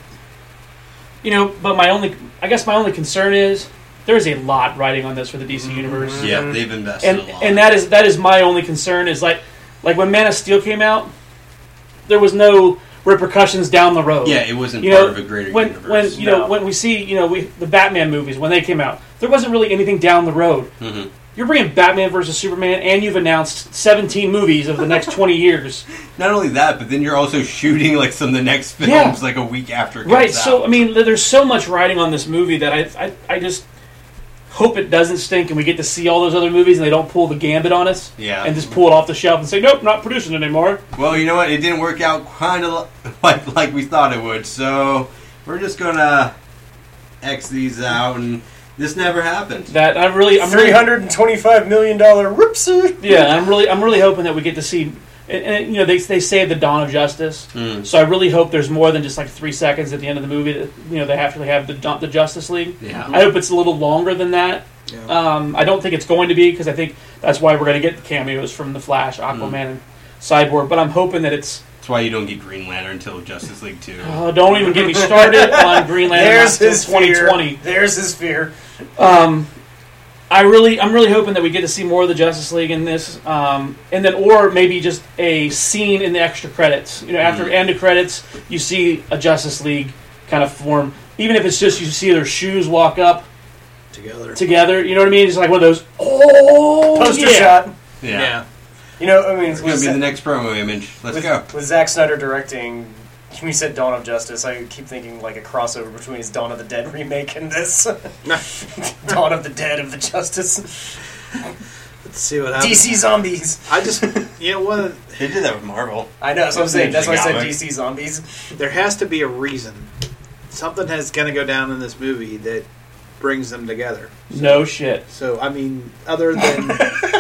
you know, but my only, I guess my only concern is there is a lot riding on this for the D C universe. Yeah, they've invested and a lot. and that is that is my only concern is like like when Man of Steel came out, there was no repercussions down the road. yeah, it wasn't You part know, of a greater when universe. when you know No. when we see you know we the Batman movies when they came out, there wasn't really anything down the road. Mhm. You're bringing Batman versus Superman, and you've announced seventeen movies of the next twenty years. Not only that, but then you're also shooting like some of the next films Yeah. like a week after it comes Right. out. So I mean, there's so much riding on this movie that I, I I just hope it doesn't stink, and we get to see all those other movies, and they don't pull the gambit on us. Yeah. And just pull it off the shelf and say, nope, not producing it anymore. Well, you know what? It didn't work out kind of like like we thought it would. So we're just gonna X these out, and this never happened. That I'm really, I'm Three really, hundred and twenty-five million dollar whoopsie. yeah, I'm really, I'm really hoping that we get to see. And, and you know, they they say the dawn of justice. Mm. So I really hope there's more than just like three seconds at the end of the movie that you know they have to have the the Justice League. Yeah. I hope it's a little longer than that. Yeah. Um, I don't think it's going to be because I think that's why we're going to get the cameos from the Flash, Aquaman, and Cyborg. But I'm hoping that it's. That's why you don't get Green Lantern until Justice League two. Oh, don't even get me started on Green Lantern. There's until his twenty fear. twenty. There's his fear. Um, I really, I'm really hoping that we get to see more of the Justice League in this, um, and then, or maybe just a scene in the extra credits. You know, after Mm. end of credits, you see a Justice League kind of form, even if it's just you see their shoes walk up Together. together. You know what I mean? It's like one of those. Oh, Poster yeah. shot. Yeah. Yeah. You know, I mean, It's going to be the next promo image. Let's with, go. with Zack Snyder directing, when you said Dawn of Justice, I keep thinking like a crossover between his Dawn of the Dead remake and this. Dawn of the Dead of the Justice. Let's see what happens. D C Zombies. I just, you know, one of They did that with Marvel. I know, that's what I'm saying. That's why I said Comic. D C Zombies. the, there has to be a reason. Something has going to go down in this movie that brings them together. No shit. So, I mean, other than.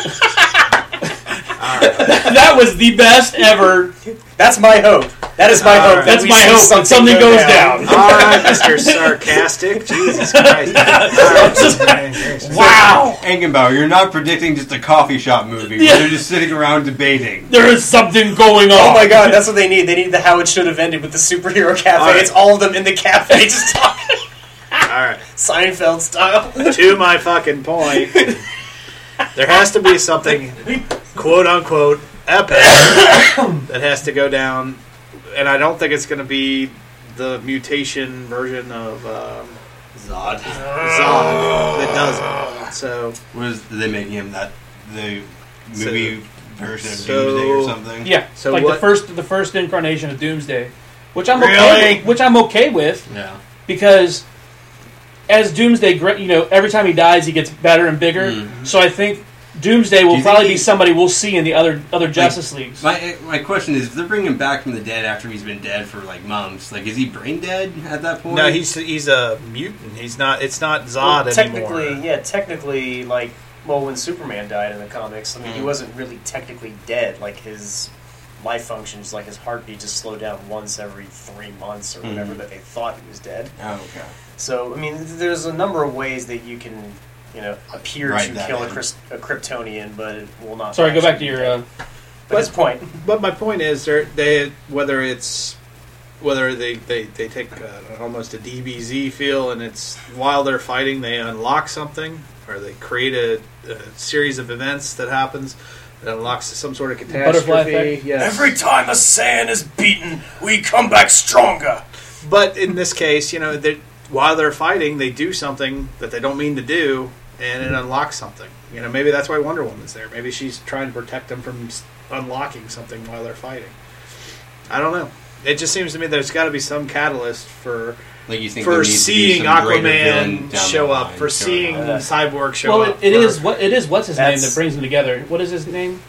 That was the best ever. That's my hope. That is my All hope. right. that That's we my see hope that something go goes down. All right, Mister Sarcastic. Jesus Christ. All right. Wow. Engenbauer, you're not predicting just a coffee shop movie Yeah. where they're just sitting around debating. There is something going on. Oh my god, that's what they need. They need the how it should have ended with the superhero cafe. All right. It's all of them in the cafe just talking All right. Seinfeld style. To my fucking point, there has to be something, quote unquote, epic that has to go down, and I don't think it's going to be the mutation version of um, Zod. Zod that does it. So, Was they making him that the movie version of so- Doomsday or something? Yeah, So like what- the first the first incarnation of Doomsday, which I'm Really? okay with, which I'm okay with Yeah. because as Doomsday, gr- you know, every time he dies, he gets better and bigger. Mhm. So I think Doomsday Do will you probably think be he- somebody we'll see in the other other Justice Leagues. My my question is, if they're bringing him back from the dead after he's been dead for like months, like is he brain dead at that point? no, he's he's a mutant. He's not. It's not Zod Well, anymore. technically, yeah, technically, like, well, when Superman died in the comics, I mean, he Mhm. wasn't really technically dead. Like, his life functions, like his heartbeat just slowed down once every three months or whatever Mhm. that they thought he was dead. Oh, okay. So, I mean, there's a number of ways that you can, you know, appear Write to that kill a, in. Chris, a Kryptonian, but it will not. Sorry, go back to actually your. be Uh, dead. But his point. But my point is, they're, they whether it's whether they, they, they take uh, almost a D B Z feel, and it's while they're fighting they unlock something, or they create a, a series of events that happens that unlocks some sort of Butterfly catastrophe. effect? Yes. time the sand is beaten, we come back stronger. But in this case, you know, that while they're fighting, they do something that they don't mean to do, and it unlocks something. You know, maybe that's why Wonder Woman's there. Maybe she's trying to protect them from s- unlocking something while they're fighting. I don't know. It just seems to me there's got to be some catalyst for Like you think there for needs to be seeing some greater villain Aquaman down show the up, line for showing seeing up. Cyborg show Well, up. it, it for- is what it is. What's his name That's- that brings them together? What is his name?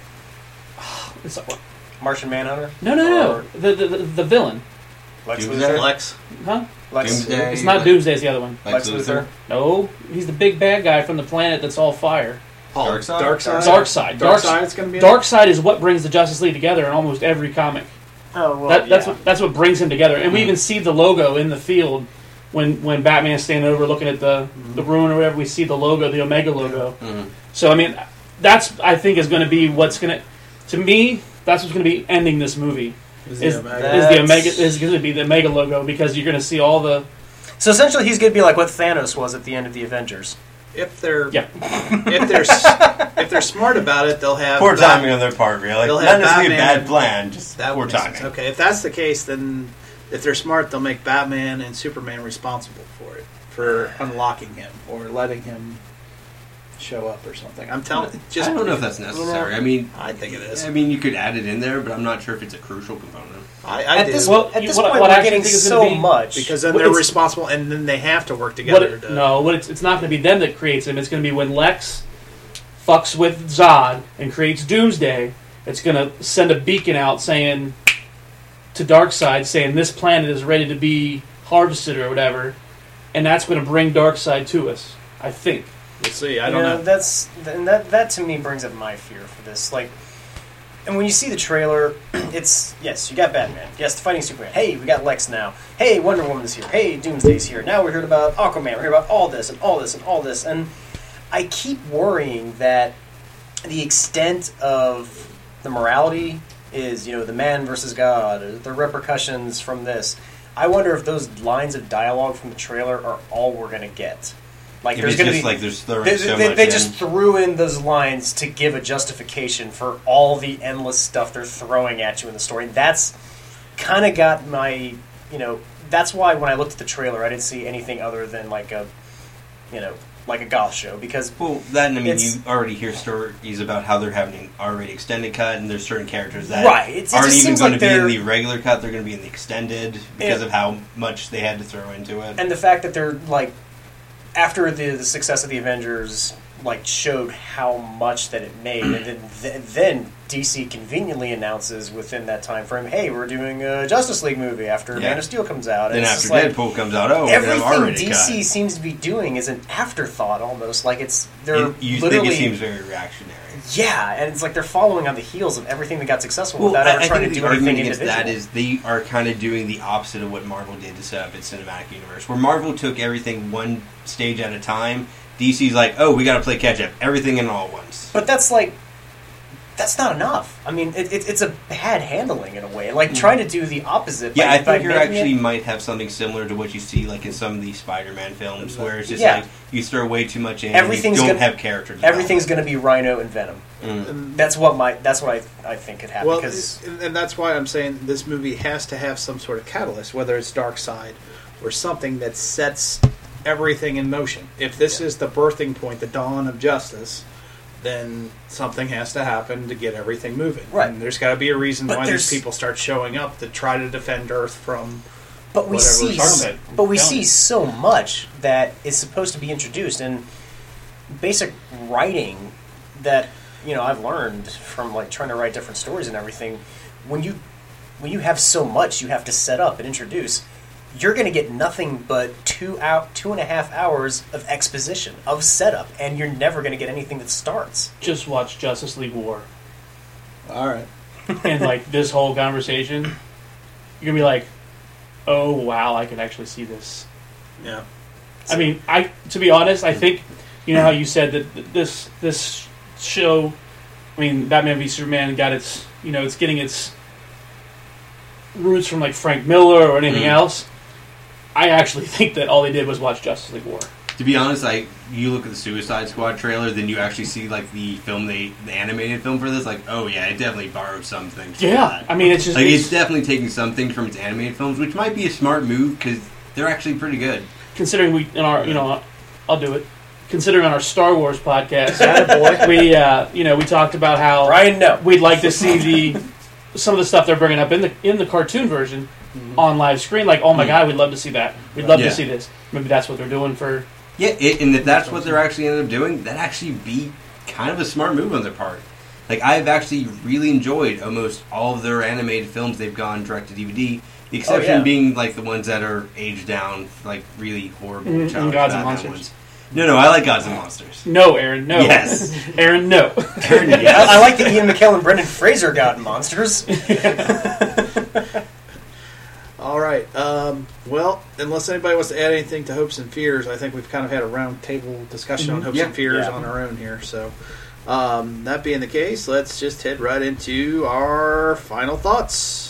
It's like, what? Martian Manhunter? No, no, no. Or The, the the the villain, Lex Doomsday? Luthor? Lex. huh? Lex, Doomsday? It's not Doomsday. It's the other one. Lex Luthor? No, he's the big bad guy from the planet that's all fire. Oh, Darkseid? Darkseid. Darkseid. Dark Dark- Side's going to be in Darkseid is what brings the Justice League together in almost every comic. Oh, well, That, that's yeah. what that's what brings him together, and we Mhm. even see the logo in the field when when Batman's standing over looking at the the ruin or whatever. We see the logo, the Omega logo. Mhm. So I mean, that's I think is going to be what's going to, to me, that's what's going to be ending this movie. Is Is, the is Omega. the That's- Omega is going to be the Omega logo because you're going to see all the So essentially, he's going to be like what Thanos was at the end of the Avengers. If they're yeah. if they're s- if they're smart about it, they'll have Poor Bat- timing on their part, really. They'll Not have necessarily a Batman- bad plan, just That poor would make timing. sense. Okay, if that's the case, then if they're smart, they'll make Batman and Superman responsible for it, for unlocking him or letting him show up or something. I'm telling. Just I don't know if that's necessary. I mean, I think it is. I mean, you could add it in there, but I'm not sure if it's a crucial component. I, I At do this, Well, at you- this what- point, what I we're actually getting think is so gonna be- much. because then Well, they're it's- responsible, and then they have to work What together. it, to, no, what it's, it's not going to be them that creates him. It's going to be when Lex fucks with Zod and creates Doomsday. It's going to send a beacon out saying to Darkseid, saying this planet is ready to be harvested or whatever, and that's going to bring Darkseid to us. I think. We'll see. I You don't know, know. That's and that that to me brings up my fear for this. Like, and when you see the trailer, it's yes, you got Batman. Yes, the fighting Superman. Hey, we got Lex now. Hey, Wonder Woman's here. Hey, Doomsday's here. Now we heard about Aquaman. We heard about all this and all this and all this. And I keep worrying that the extent of the morality is, you know, the man versus God, or the repercussions from this. I wonder if those lines of dialogue from the trailer are all we're going to get. Like, If there's it's going to just be like there's throwing they, so they, much they in. just threw in those lines to give a justification for all the endless stuff they're throwing at you in the story. And that's kind of got my, you know, that's why when I looked at the trailer, I didn't see anything other than like a, you know, like a goth show. Because Well, that and I mean, It's- you already hear stories about how they're having an R-rated extended cut, and there's certain characters that Right, it's- it aren't just even seems going like to be in they're- the regular cut. They're going to be in the extended because Yeah. of how much they had to throw into it. and the fact that they're like, after the, the success of the Avengers, like showed how much that it made, and then th- then D C conveniently announces within that time frame, hey, we're doing a Justice League movie after Yeah. Man of Steel comes out. then It's after just like, Deadpool comes out, oh, we're going to have everything R-rated D C cut. seems to be doing is an afterthought almost. Like it's they're You, you literally think it seems very reactionary. yeah, and it's like they're following on the heels of everything that got successful Well, without I, ever I trying think to the do anything argument against individual. that is they are kind of doing the opposite of what Marvel did to set up its cinematic universe. Where Marvel took everything one stage at a time, D C's like, oh, we got to play catch up, everything in all at once. But that's like, that's not enough. I mean, it, it, it's a bad handling in a way. Like trying to do the opposite. Yeah, by, I by think you making actually it- might have something similar to what you see like in some of these Spider-Man films, where it's just Yeah. like you throw way too much in, Everything's and you don't gonna- have characters. everything's going to be Rhino and Venom. Mm. That's what my. That's what I, I think could happen. Well, because and and that's why I'm saying this movie has to have some sort of catalyst, whether it's Darkseid or something that sets everything in motion. If this is the birthing point, the dawn of justice, then something has to happen to get everything moving. Right. And there's got to be a reason But why there's- these people start showing up to try to defend Earth from. But we whatever see, we're talking about. but we Telling see you. so much that is supposed to be introduced, and basic writing that you know I've learned from like trying to write different stories and everything. When you when you have so much you have to set up and introduce, you're going to get nothing but two out two and a half hours of exposition of setup, and you're never going to get anything that starts. Just watch Justice League War, All right. and like this whole conversation, you're gonna be like, "Oh wow, I can actually see this." Yeah. I mean, I to be honest, I think you know how you said that th- this this show, I mean, Batman v Superman got its you know it's getting its roots from like Frank Miller or anything Mm. else. I actually think that all they did was watch Justice League War. To be honest, like you look at the Suicide Squad trailer, then you actually see like the film, they the animated film for this. Like, oh yeah, it definitely borrowed some things. from Yeah, that. I mean, it's just like it's, it's definitely taking some things from its animated films, which might be a smart move because they're actually pretty good. considering we in our you know I'll do it. considering on our Star Wars podcast, Attaboy. we uh, you know we talked about how Ryan, no. we'd like to see the some of the stuff they're bringing up in the in the cartoon version mm-hmm. on live screen. Like, oh my god, we'd love to see that. We'd love yeah. to see this. Maybe that's what they're doing for. Yeah, it, and if that's what they're actually ended up doing, that'd actually be kind of a smart move on their part. Like, I've actually really enjoyed almost all of their animated films they've gone direct to D V D. The exception oh, yeah. being like the ones that are aged down, like really horrible. Mm-hmm. childish Gods and Batman Monsters. Ones. No, no, I like Gods and Monsters. No, Aaron, no. Yes. Aaron, no. Aaron, I, yes. I like the Ian McKellen and Brendan Fraser God and Monsters. All right. Um, well, unless anybody wants to add anything to hopes and fears, I think we've kind of had a round table discussion on hopes Yeah. and fears Yeah. on our own here. So, um, that being the case, let's just head right into our final thoughts.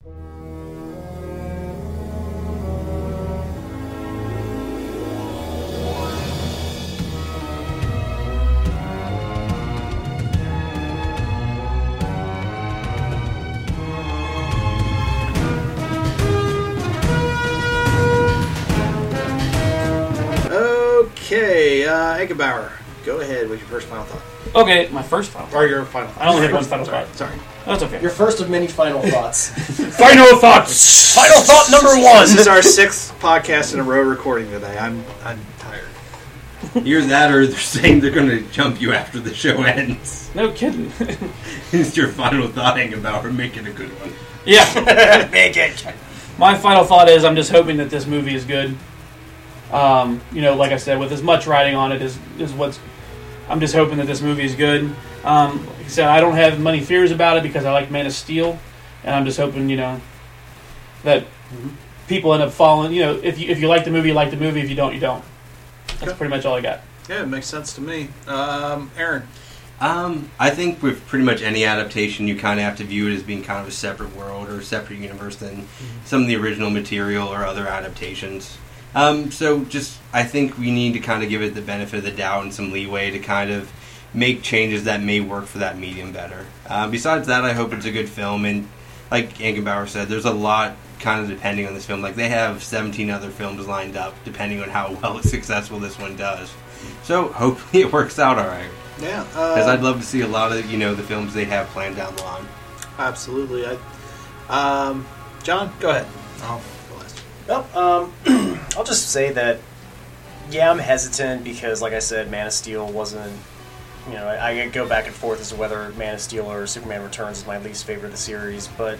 Okay, uh, Eggebauer, go ahead with your first final thought. Okay, my first final thought. Or your final thought. I only have one final Sorry, thought. Sorry. That's okay. Your first of many final thoughts. Final thoughts! Final thought number one. This is our sixth podcast in a row recording today. I'm I'm tired. Either that or they're saying they're going to jump you after the show ends. No kidding. It's your final thought about her making a good one. Yeah. Make it. My final thought is I'm just hoping that this movie is good. Um, you know, like I said, with as much writing on it is is what's. I'm just hoping that this movie is good. Um, like I said, I don't have many fears about it because I like Man of Steel, and I'm just hoping, you know, that people end up following. You know, if you if you like the movie, you like the movie. If you don't, you don't. That's Okay. pretty much all I got. Yeah, it makes sense to me. Um, Aaron. Um, I think with pretty much any adaptation, you kind of have to view it as being kind of a separate world or a separate universe than mm-hmm. some of the original material or other adaptations. Um, so just, I think we need to kind of give it the benefit of the doubt and some leeway to kind of make changes that may work for that medium better. Uh, besides that, I hope it's a good film, and like Angenbauer said, there's a lot kind of depending on this film. Like, they have seventeen other films lined up, depending on how well successful this one does. So, hopefully it works out alright. Yeah. Because Uh, I'd love to see a lot of, you know, the films they have planned down the line. absolutely. I, um, John, go ahead. I'll go last. Well, um, I'll just say that, yeah, I'm hesitant because, like I said, Man of Steel wasn't, you know, I, I go back and forth as to whether Man of Steel or Superman Returns is my least favorite of the series, but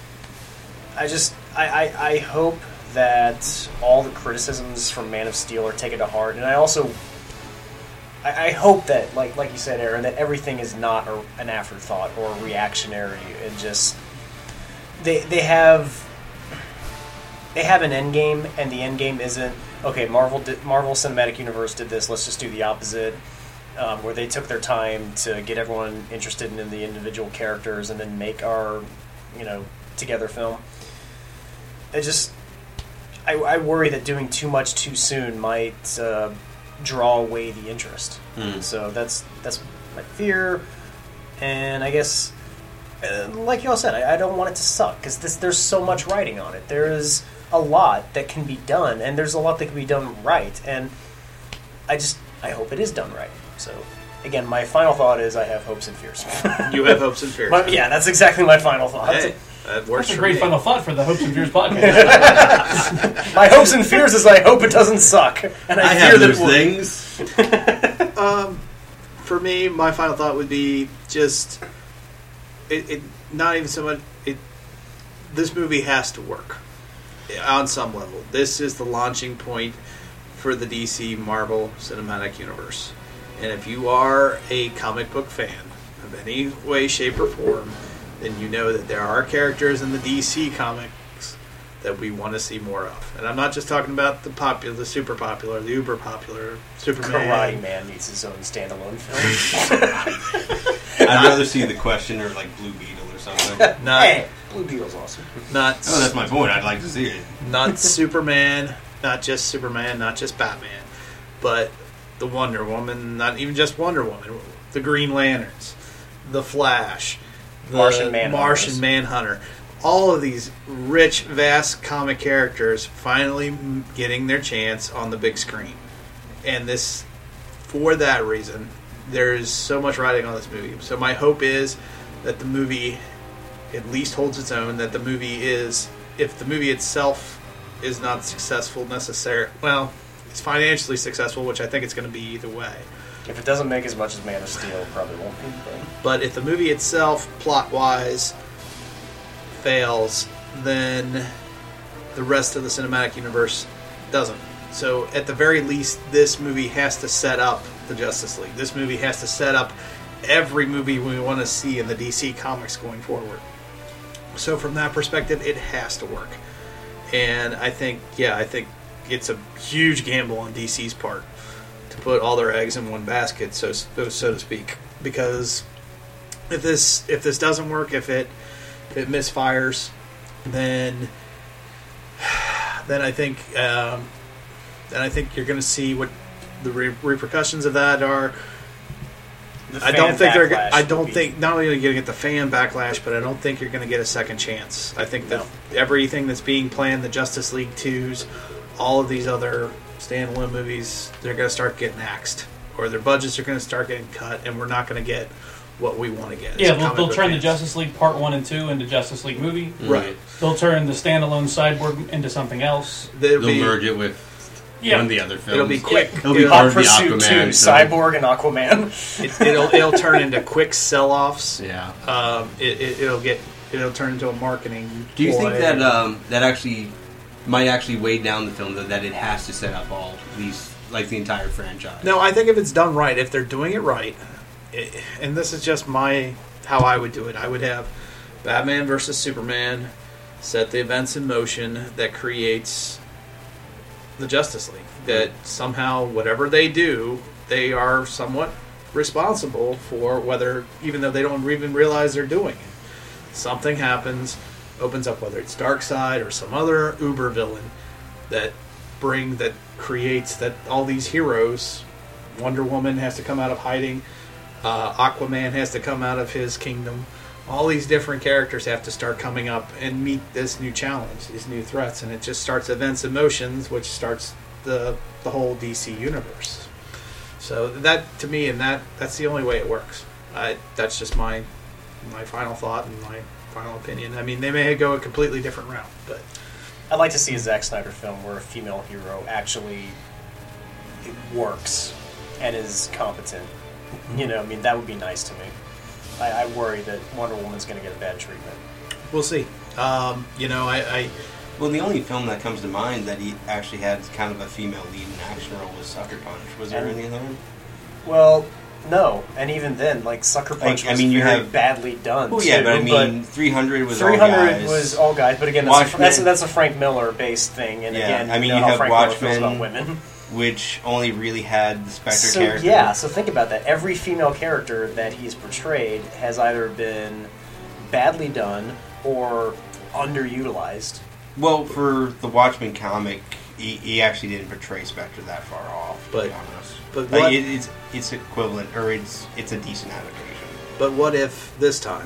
I just, I, I, I hope that all the criticisms from Man of Steel are taken to heart, and I also, I, I hope that, like like you said, Aaron, that everything is not a, an afterthought or reactionary, and just, they they have... They have an end game, and the end game isn't, okay, Marvel did, Marvel Cinematic Universe did this, let's just do the opposite, um, where they took their time to get everyone interested in the individual characters and then make our, you know, together film. It just, I, I worry that doing too much too soon might uh, draw away the interest. Mm. So that's that's my fear, and I guess, uh, like y'all said, I, I don't want it to suck, because there's so much writing on it. There is a lot that can be done, and there's a lot that can be done right, and I just, I hope it is done right. So, again, my final thought is I have hopes and fears. You have hopes and fears. My- yeah, that's exactly my final thought. Hey, that works That's a for great me. final thought for the Hopes and Fears podcast. My hopes and fears is I hope it doesn't suck, and I, I fear have that those it will. things. Um, for me, my final thought would be just it, it. Not even so much. It. This movie has to work on some level. This is the launching point for the D C Marvel Cinematic Universe, and if you are a comic book fan of any way, shape, or form, then you know that there are characters in the D C comics that we want to see more of. And I'm not just talking about the popular, the super popular, the uber popular Superman. Karate Man needs his own standalone film. I'd rather see The Question or, like, Blue Beetle or something. Not, Hey, Blue Beetle's awesome. not, Oh, that's my point. I'd like to see it. not Superman, not just Superman, not just Batman, but the Wonder Woman, not even just Wonder Woman, the Green Lanterns, the Flash, the Martian Manhunter. Martian Manhunter. All of these rich, vast comic characters finally m- getting their chance on the big screen. And this for that reason, there's so much riding on this movie. So my hope is that the movie at least holds its own, that the movie is, if the movie itself is not successful necessarily, well, it's financially successful, which I think it's going to be either way. If it doesn't make as much as Man of Steel, it probably won't be. But, but if the movie itself, plot-wise, fails, then the rest of the cinematic universe doesn't. So at the very least, this movie has to set up the Justice League. This movie has to set up every movie we want to see in the D C comics going forward. So from that perspective, it has to work. And I think, yeah, I think it's a huge gamble on D C's part to put all their eggs in one basket, so so to speak. Because if this if this doesn't work, if it if it misfires, then then I think um, then I think you're going to see what the re- repercussions of that are. the I don't fan think they're. backlash I would don't be- think not only are you going to get the fan backlash, but I don't think you're going to get a second chance. I think that everything that's being planned, the Justice League twos, all of these other standalone movies, they're going to start getting axed, or their budgets are going to start getting cut, and we're not going to get what we want to get. as Yeah, a they'll, comic they'll book turn the fans. Justice League Part one and two into Justice League movie. Right. They'll turn the standalone Cyborg into something else. They'll They'll be, merge it with Yeah. one of the other films. it'll be quick. It'll be It'll- part Hot of the Pursuit Aquaman. two, so- Cyborg and Aquaman. it, it'll it'll turn into quick sell-offs. Yeah. Um, it, it, it'll get it'll turn into a marketing. Do you think ploy. that um, that actually might actually weigh down the film, though, that it has to set up all these, like the entire franchise? No, I think if it's done right, if they're doing it right, it, and this is just my how I would do it, I would have Batman versus Superman set the events in motion that creates the Justice League. That somehow, whatever they do, they are somewhat responsible for, whether, even though they don't even realize they're doing it. Something happens, opens up, whether it's Darkseid or some other uber villain that bring that creates that all these heroes. Wonder Woman has to come out of hiding. Uh, Aquaman has to come out of his kingdom. All these different characters have to start coming up and meet this new challenge, these new threats, and it just starts events and motions, which starts the the whole D C universe. So that, to me, and that that's the only way it works. I, that's just my my final thought and my final opinion. I mean, they may go a completely different route, but I'd like to see a Zack Snyder film where a female hero actually works and is competent. You know, I mean, that would be nice to me. I, I worry that Wonder Woman's going to get a bad treatment. we'll see. Um, you know, I, I Well, the only film that comes to mind that he actually had kind of a female lead in action role was Sucker Punch. Was there And- any other one? Well, no, and even then, like Sucker Punch Like, I was mean, you very have- badly done. Well, yeah, too, but I mean, three hundred was three all hundred guys. was all guys. But again, that's, a, Watchmen- that's, a, that's a Frank Miller based thing. And Yeah, again, I mean, you know you how have Frank Miller feels Watchmen, about women. which only really had the Spectre So character. yeah, so think about that. Every female character that he's portrayed has either been badly done or underutilized. Well, for the Watchmen comic, he, he actually didn't portray Spectre that far off. To But- be honest, but like, what- it, it's it's equivalent, or it's it's a decent adaptation. But what if this time,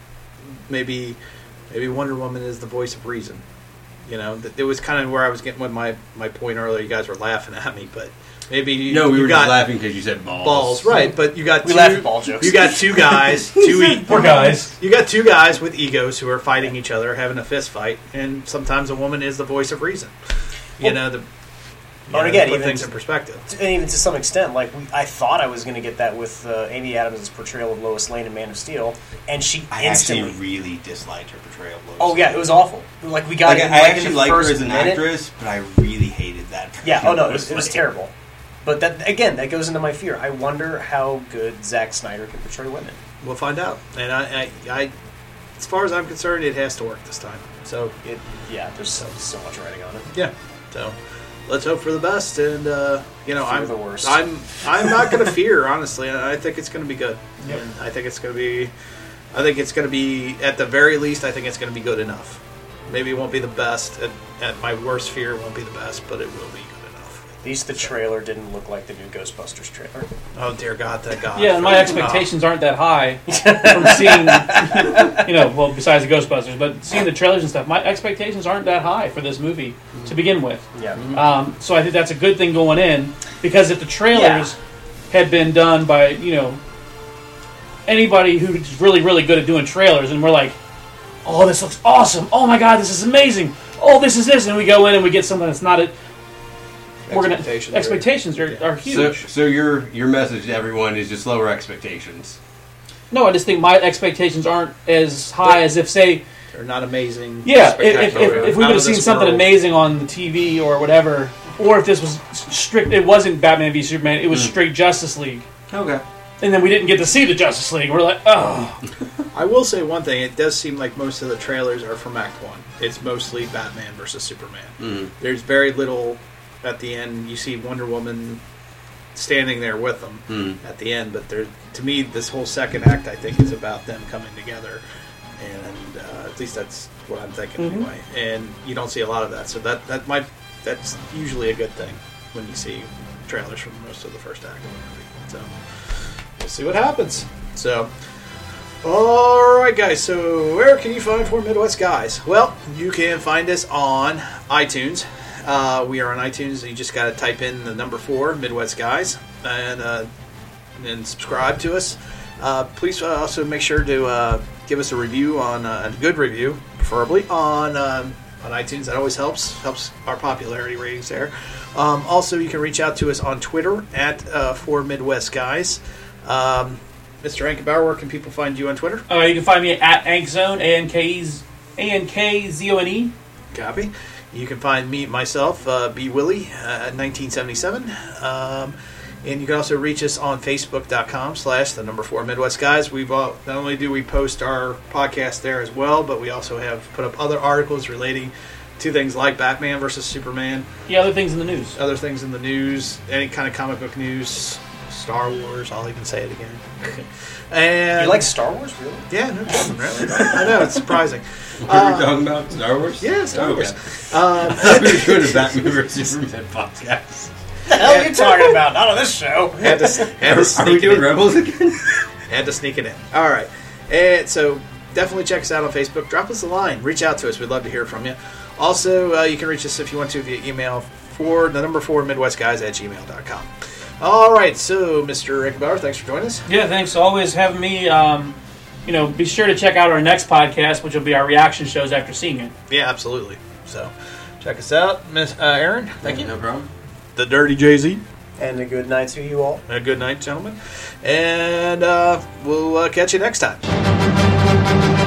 maybe, maybe Wonder Woman is the voice of reason? You know, th- it was kind of where I was getting with my, my point earlier. You guys were laughing at me, but maybe you, No, we you were got just laughing because you said balls. balls, right? But you got We two, laugh at ball jokes. You got two guys, two e- Poor guys. You got two guys with egos who are fighting each other, having a fist fight, and sometimes a woman is the voice of reason. You Well, know, the you but know, again, to put even things to- in perspective. And even to some extent, like we, I thought I was going to get that with uh, Amy Adams' portrayal of Lois Lane in Man of Steel, and she I instantly. actually really disliked her portrayal of Lois. Oh yeah, it was awful. Like we got. Like, in, I like, in actually the like her first as an minute- actress, but I really hated that. Yeah. Oh no, it Lois was, it was Lane. terrible. But that again, that goes into my fear. I wonder how good Zack Snyder can portray women. We'll find out. And I, I, I, as far as I'm concerned, it has to work this time. So It. Yeah. There's so so much writing on it. yeah. So let's hope for the best. And uh, you know, Fear I'm the worst. I'm I'm not going to fear. Honestly, I think it's going to be good. Yep. And I think it's going to be. I think it's going to be, at the very least, I think it's going to be good enough. Maybe it won't be the best. At, at my worst fear, it won't be the best, but it will be good enough. At least the trailer didn't look like the new Ghostbusters trailer. Oh dear God, thank God. Yeah, and my Oh. expectations aren't that high from seeing, you know, well, besides the Ghostbusters, but seeing the trailers and stuff, my expectations aren't that high for this movie to begin with. Yeah. Um, so I think that's a good thing going in, because if the trailers had been done by, you know, anybody who's really, really good at doing trailers, and we're like, oh, this looks awesome. Oh my God, this is amazing. Oh, this is this. And we go in and we get something that's not a... We're gonna, Expectations expectations are- are, yeah. are huge. So, so your your message to everyone is just lower expectations. No, I just think my expectations aren't as high as if, say, They're not amazing. yeah, if, if, spectacular, if, if we out would have of seen this something world. amazing on the T V or whatever, or if this was strict, it wasn't Batman v Superman, it was Hmm. straight Justice League. Okay. And then we didn't get to see the Justice League. We're like, oh. I will say one thing. It does seem like most of the trailers are from Act One. It's mostly Batman versus Superman. Mm. There's very little at the end. You see Wonder Woman standing there with them Mm. at the end, but there, to me, this whole second act, I think, is about them coming together, and uh, at least that's what I'm thinking Mhm. anyway. And you don't see a lot of that, so that that might that's usually a good thing when you see trailers from most of the first act of the movie. So we'll see what happens. So. All right, guys. So, where can you find Four Midwest Guys? Well, you can find us on iTunes. Uh, we are on iTunes. You just got to type in the number four Midwest Guys and uh, and subscribe to us. Uh, please uh, also make sure to uh, give us a review on uh, a good review, preferably on um, on iTunes. That always helps helps our popularity ratings there. Um, also, you can reach out to us on Twitter at uh, Four Midwest Guys. Um, Mister Ankenbauer, where can people find you on Twitter? Uh, you can find me at Ankzone, A N K Z O N E. Copy. You can find me, myself, uh, B. Willie, uh, at nineteen seventy-seven. Um, and you can also reach us on Facebook.com slash the number four Midwest Guys. We've all, not only do we post our podcast there as well, but we also have put up other articles relating to things like Batman versus Superman, Yeah, other things in the news. other things in the news, any kind of comic book news, Star Wars, I'll even say it again. and You like Star Wars, really? Yeah, no kidding, really. I know, it's surprising. What Uh, are we talking about? Star Wars? Yeah, Star Okay. Wars. Um, I thought we were doing a Batman versus Superman podcast. What the hell are you talking about? Not on this show. had to, had Are, to are sneak we it doing in. Rebels again? Had to sneak it in. All right. And so definitely check us out on Facebook. Drop us a line. Reach out to us. We'd love to hear from you. Also, uh, you can reach us if you want to via email for the number four Midwest Guys at gmail dot com. All right. So, Mister Rickenbauer, thanks for joining us. Yeah, thanks for always having me. Um, you know, be sure to check out our next podcast, which will be our reaction shows after seeing it. Yeah, absolutely. So, check us out. Miss uh, Aaron, thank you. No problem. The Dirty Jay-Z. And a good night to you all. A good night, gentlemen. And uh, we'll uh, catch you next time.